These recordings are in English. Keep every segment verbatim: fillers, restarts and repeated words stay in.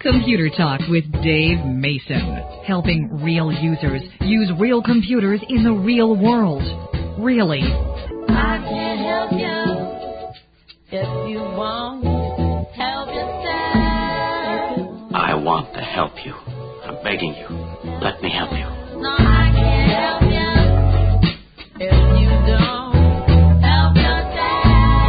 Computer Talk with Dave Mason, helping real users use real computers in the real world. Really. I can help you if you want help yourself. I want to help you. I'm begging you. Let me help you. No, I can't help you if you don't help yourself.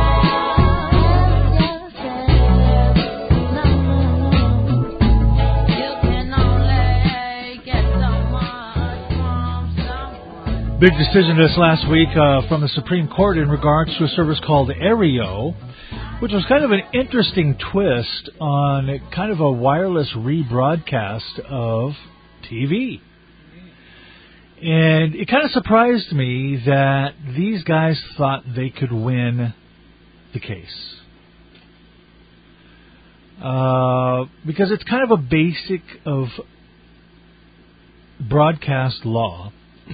Help yourself. No, you can only get so much from someone. Big decision this last week uh, from the Supreme Court in regards to a service called Aereo, which was kind of an interesting twist on kind of a wireless rebroadcast of T V. And it kind of surprised me that these guys thought they could win the case. Uh, because it's kind of a basic of broadcast law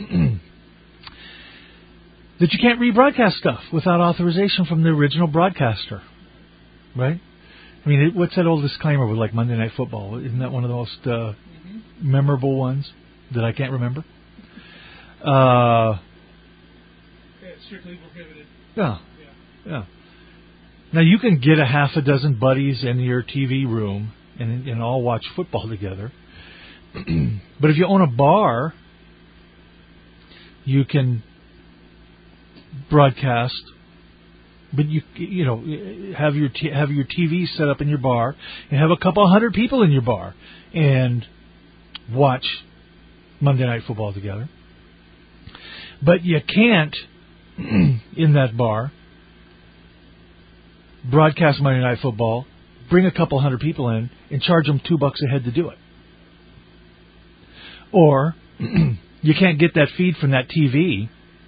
that you can't rebroadcast stuff without authorization from the original broadcaster. Right? I mean, it, what's that old disclaimer with like Monday Night Football? Isn't that one of the most uh, mm-hmm. memorable ones that I can't remember? Uh, yeah, it's strictly prohibited. Yeah, yeah, yeah. Now you can get a half a dozen buddies in your T V room and, and all watch football together. But if you own a bar, you can broadcast. But you you know have your t- have your T V set up in your bar and have a couple hundred people in your bar and watch Monday Night Football together. But you can't in that bar broadcast Monday Night Football, bring a couple hundred people in, and charge them two bucks a head to do it. Or you can't get that feed from that T V.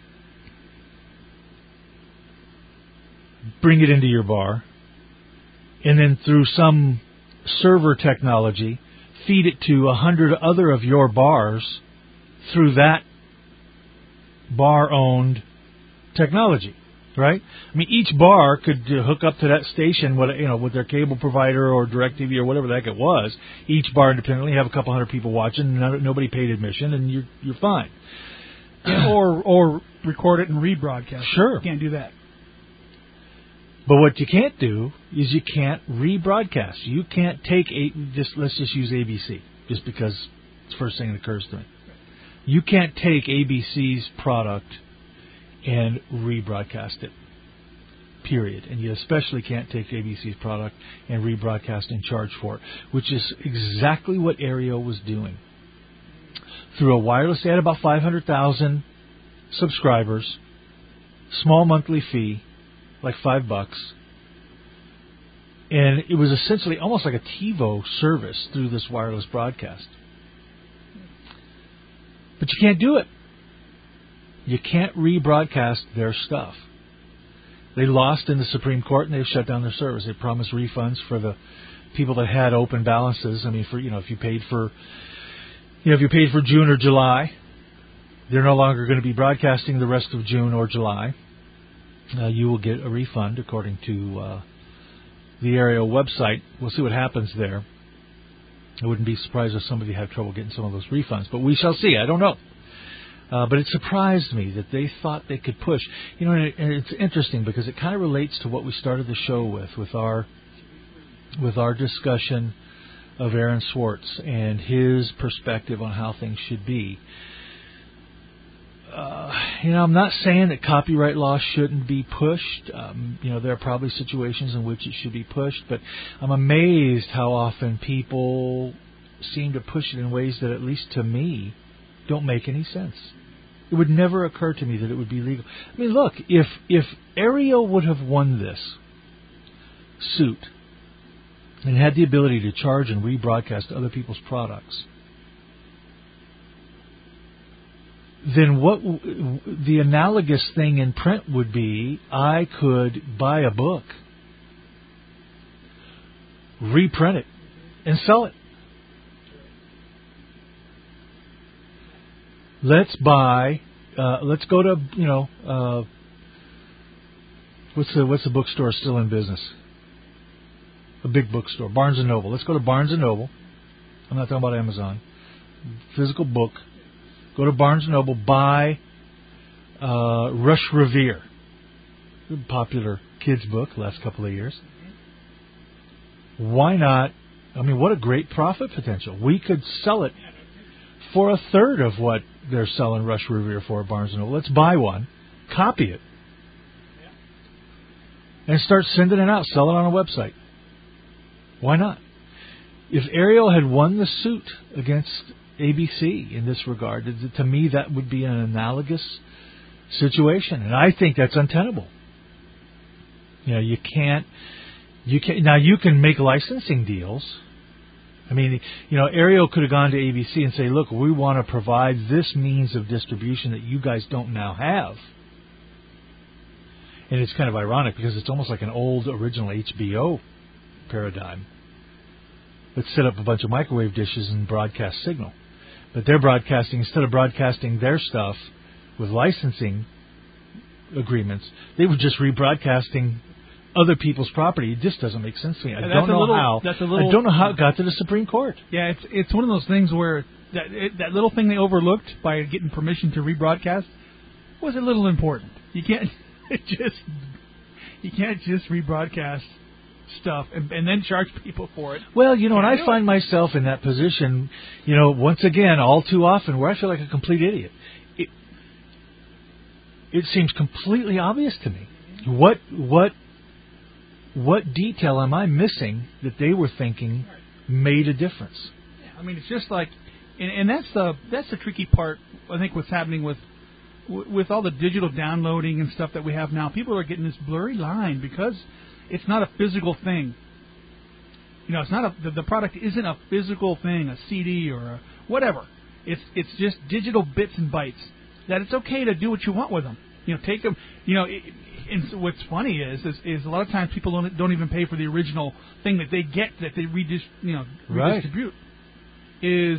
Bring it into your bar, and then through some server technology, feed it to a hundred other of your bars through that bar-owned technology, right? I mean, each bar could uh, hook up to that station, with, you know, with their cable provider or DirecTV or whatever the heck it was. Each bar independently have a couple hundred people watching, none, nobody paid admission, and you're you're fine. Yeah, or or record it and rebroadcast. Sure, you can't do that. But what you can't do is you can't rebroadcast. You can't take a just let's just use A B C, just because it's the first thing that occurs to me. You can't take A B C's product and rebroadcast it. Period. And you especially can't take A B C's product and rebroadcast and charge for it, which is exactly what Aereo was doing. Through a wireless, they had about five hundred thousand subscribers, small monthly fee, like five bucks, and it was essentially almost like a TiVo service through this wireless broadcast. But you can't do it. You can't rebroadcast their stuff. They lost in the Supreme Court, and they've shut down their service. They promised refunds for the people that had open balances. I mean, for you know, if you paid for, you know, if you paid for June or July, they're no longer going to be broadcasting the rest of June or July. Uh, you will get a refund according to uh, the Aereo website. We'll see what happens there. I wouldn't be surprised if somebody had trouble getting some of those refunds, but we shall see. I don't know. Uh, but it surprised me that they thought they could push. You know, and, it, and it's interesting because it kind of relates to what we started the show with, with our with our discussion of Aaron Swartz and his perspective on how things should be. Uh, you know, I'm not saying that copyright law shouldn't be pushed. Um, you know, there are probably situations in which it should be pushed, but I'm amazed how often people seem to push it in ways that, at least to me, don't make any sense. It would never occur to me that it would be legal. I mean, look, if if Aereo would have won this suit and had the ability to charge and rebroadcast other people's products, then what the analogous thing in print would be, I could buy a book, reprint it, and sell it. Let's buy, uh, let's go to, you know, uh, what's the what's the bookstore still in business? A big bookstore, Barnes and Noble. Let's go to Barnes and Noble, I'm not talking about Amazon. Physical book. Go to Barnes and Noble, buy uh, Rush Revere, popular kids book last couple of years. Why not? I mean, what a great profit potential. We could sell it for a third of what they're selling Rush Revere for at Barnes and Noble. Let's buy one, copy it, and start sending it out. Sell it on a website. Why not? If Ariel had won the suit against A B C in this regard, to me that would be an analogous situation, and I think that's untenable. You know, you can't. You can now. You can make licensing deals. I mean, you know, Ariel could have gone to A B C and say, "Look, we want to provide this means of distribution that you guys don't now have." And it's kind of ironic because it's almost like an old original H B O paradigm. Let's set up a bunch of microwave dishes and broadcast signal. But they're broadcasting, instead of broadcasting their stuff with licensing agreements, they were just rebroadcasting other people's property. It just doesn't make sense to me. I And don't that's a know little- how. that's a little- I don't know how it got to the Supreme Court. Yeah, it's it's one of those things where that it, that little thing they overlooked by getting permission to rebroadcast was a little important. You can't it just you can't just rebroadcast stuff and, and then charge people for it. Well, you know, and Can't I do find myself in that position, you know, once again, all too often, where I feel like a complete idiot. It, it seems completely obvious to me. What what what detail am I missing that they were thinking made a difference? I mean, it's just like, and, and that's the that's the tricky part. I think what's happening with with all the digital downloading and stuff that we have now. People are getting this blurry line because it's not a physical thing. You know, it's not a the, the product isn't a physical thing, a C D or a whatever. It's it's just digital bits and bytes. That it's okay to do what you want with them. You know, take them. You know, it, and so what's funny is, is is a lot of times people don't don't even pay for the original thing that they get that they redis, you know Right. redistribute. Is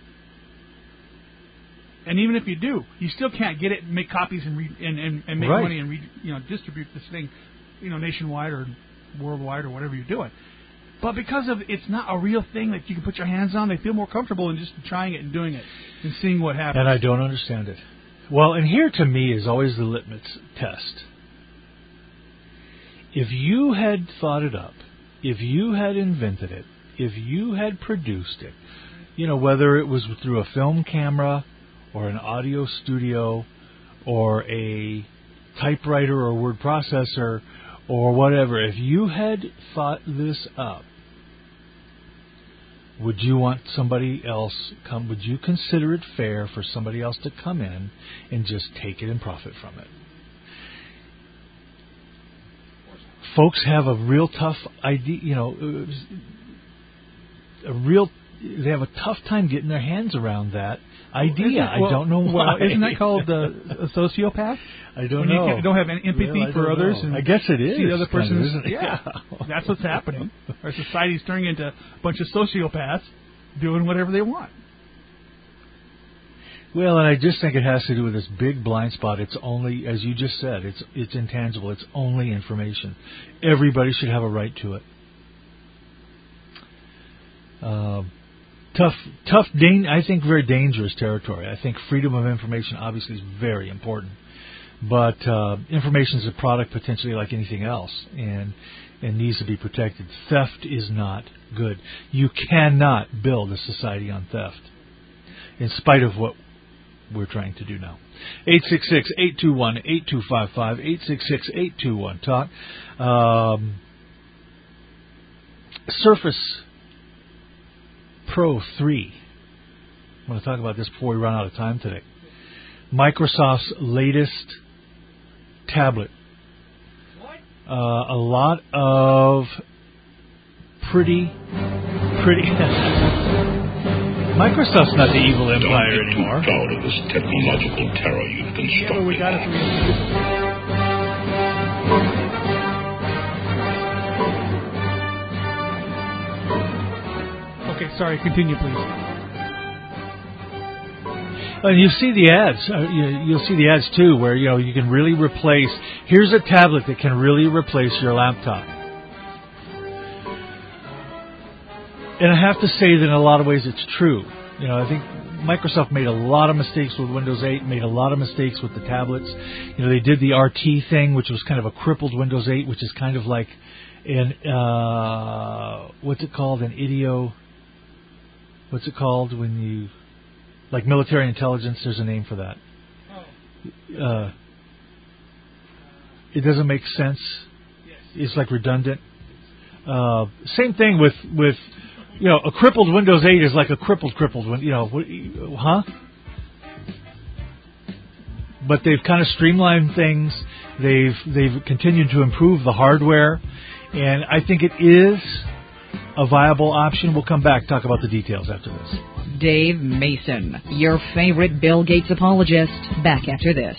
and even if you do, you still can't get it and make copies and re, and, and, and make Right. money and re, you know distribute this thing, you know, nationwide or worldwide or whatever you're doing. But because of it's not a real thing that you can put your hands on, they feel more comfortable in just trying it and doing it and seeing what happens. And I don't understand it. Well, and here to me is always the litmus test. If you had thought it up, if you had invented it, if you had produced it, you know, whether it was through a film camera or an audio studio or a typewriter or word processor or whatever, if you had thought this up, would you want somebody else come? Would you consider it fair for somebody else to come in and just take it and profit from it? Folks have a real tough idea, you know, a real. They have a tough time getting their hands around that idea. Well, I don't know why. Well, isn't that called uh, a sociopath? I don't when know. You can't, don't have any empathy well, I for don't others. know. And I guess it is. See the other kind of, person's. isn't it? Yeah, that's what's happening. Our society's turning into a bunch of sociopaths doing whatever they want. Well, and I just think it has to do with this big blind spot. It's only, as you just said, it's it's intangible. It's only information. Everybody should have a right to it. Um, tough, tough. Dan- I think very dangerous territory. I think freedom of information obviously is very important, but uh, information is a product potentially like anything else, and and needs to be protected. Theft is not good. You cannot build a society on theft, in spite of what we're trying to do now. eight six six, eight two one, eight two five five, eight six six, eight two one, talk. Um, Surface Pro three. I want to talk about this before we run out of time today. Microsoft's latest tablet. Uh, a lot of pretty, pretty... Microsoft's not the evil empire Don't be anymore. too proud of this technological terror you've constructed. Yeah, but we got it. Okay, sorry. Continue, please. And you see the ads. Uh, you, you'll see the ads too, where you know you can really replace. Here's a tablet that can really replace your laptop. And I have to say that in a lot of ways it's true. You know, I think Microsoft made a lot of mistakes with Windows eight, made a lot of mistakes with the tablets. You know, they did the R T thing, which was kind of a crippled Windows eight, which is kind of like an, uh, what's it called, an idio, what's it called when you, like military intelligence, there's a name for that. Uh, it doesn't make sense. It's like redundant. Uh, same thing with, with, you know, a crippled Windows eight is like a crippled, crippled one, you know, what, huh? But they've kind of streamlined things. They've, they've continued to improve the hardware. And I think it is a viable option. We'll come back, talk about the details after this. Dave Mason, your favorite Bill Gates apologist, back after this.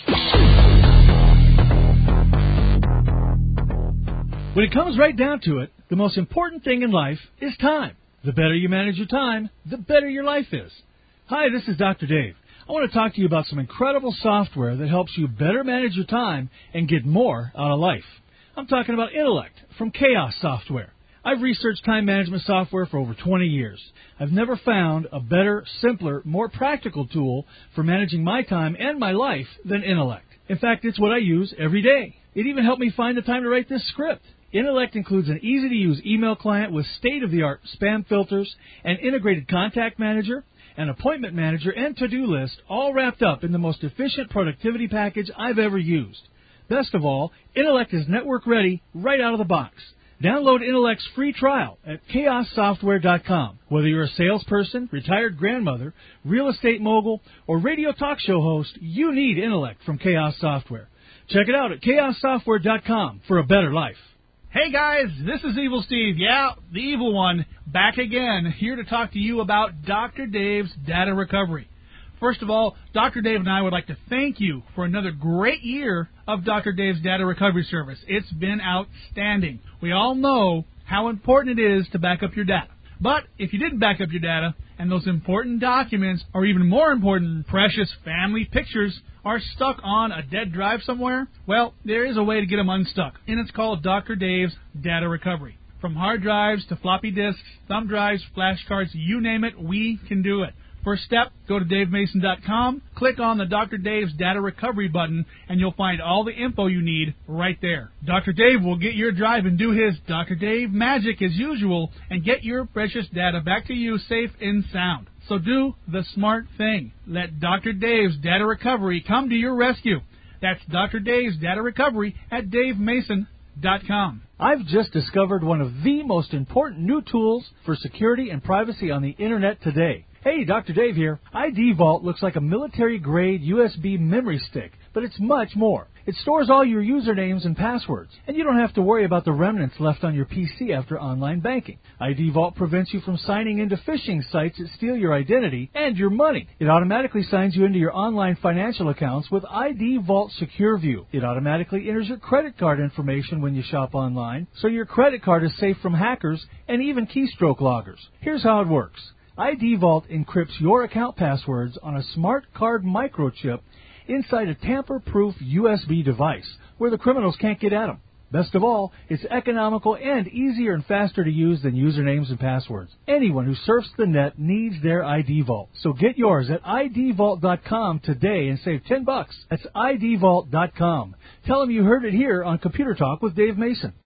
When it comes right down to it, the most important thing in life is time. The better you manage your time, the better your life is. Hi, this is Doctor Dave. I want to talk to you about some incredible software that helps you better manage your time and get more out of life. I'm talking about Intellect from Chaos Software. I've researched time management software for over twenty years. I've never found a better, simpler, more practical tool for managing my time and my life than Intellect. In fact, it's what I use every day. It even helped me find the time to write this script. Intellect includes an easy-to-use email client with state-of-the-art spam filters, an integrated contact manager, an appointment manager, and to-do list, all wrapped up in the most efficient productivity package I've ever used. Best of all, Intellect is network-ready right out of the box. Download Intellect's free trial at chaos software dot com. Whether you're a salesperson, retired grandmother, real estate mogul, or radio talk show host, you need Intellect from Chaos Software. Check it out at chaos software dot com for a better life. Hey guys, this is Evil Steve. Yeah, the evil one, back again, here to talk to you about Doctor Dave's Data Recovery. First of all, Doctor Dave and I would like to thank you for another great year of Doctor Dave's Data Recovery Service. It's been outstanding. We all know how important it is to back up your data. But if you didn't back up your data, and those important documents, or even more important, precious family pictures, are stuck on a dead drive somewhere, well, there is a way to get them unstuck, and it's called Doctor Dave's Data Recovery. From hard drives to floppy disks, thumb drives, flash cards, you name it, we can do it. First step, go to dave mason dot com, click on the Doctor Dave's Data Recovery button, and you'll find all the info you need right there. Doctor Dave will get your drive and do his Doctor Dave magic as usual and get your precious data back to you safe and sound. So do the smart thing. Let Doctor Dave's Data Recovery come to your rescue. That's Doctor Dave's Data Recovery at dave mason dot com. I've just discovered one of the most important new tools for security and privacy on the Internet today. Hey, Doctor Dave here. I D Vault looks like a military-grade U S B memory stick, but it's much more. It stores all your usernames and passwords, and you don't have to worry about the remnants left on your P C after online banking. I D Vault prevents you from signing into phishing sites that steal your identity and your money. It automatically signs you into your online financial accounts with I D Vault Secure View. It automatically enters your credit card information when you shop online, so your credit card is safe from hackers and even keystroke loggers. Here's how it works. I D Vault encrypts your account passwords on a smart card microchip inside a tamper-proof U S B device where the criminals can't get at them. Best of all, it's economical and easier and faster to use than usernames and passwords. Anyone who surfs the net needs their I D Vault. So get yours at I D vault dot com today and save ten bucks. That's I D vault dot com. Tell them you heard it here on Computer Talk with Dave Mason.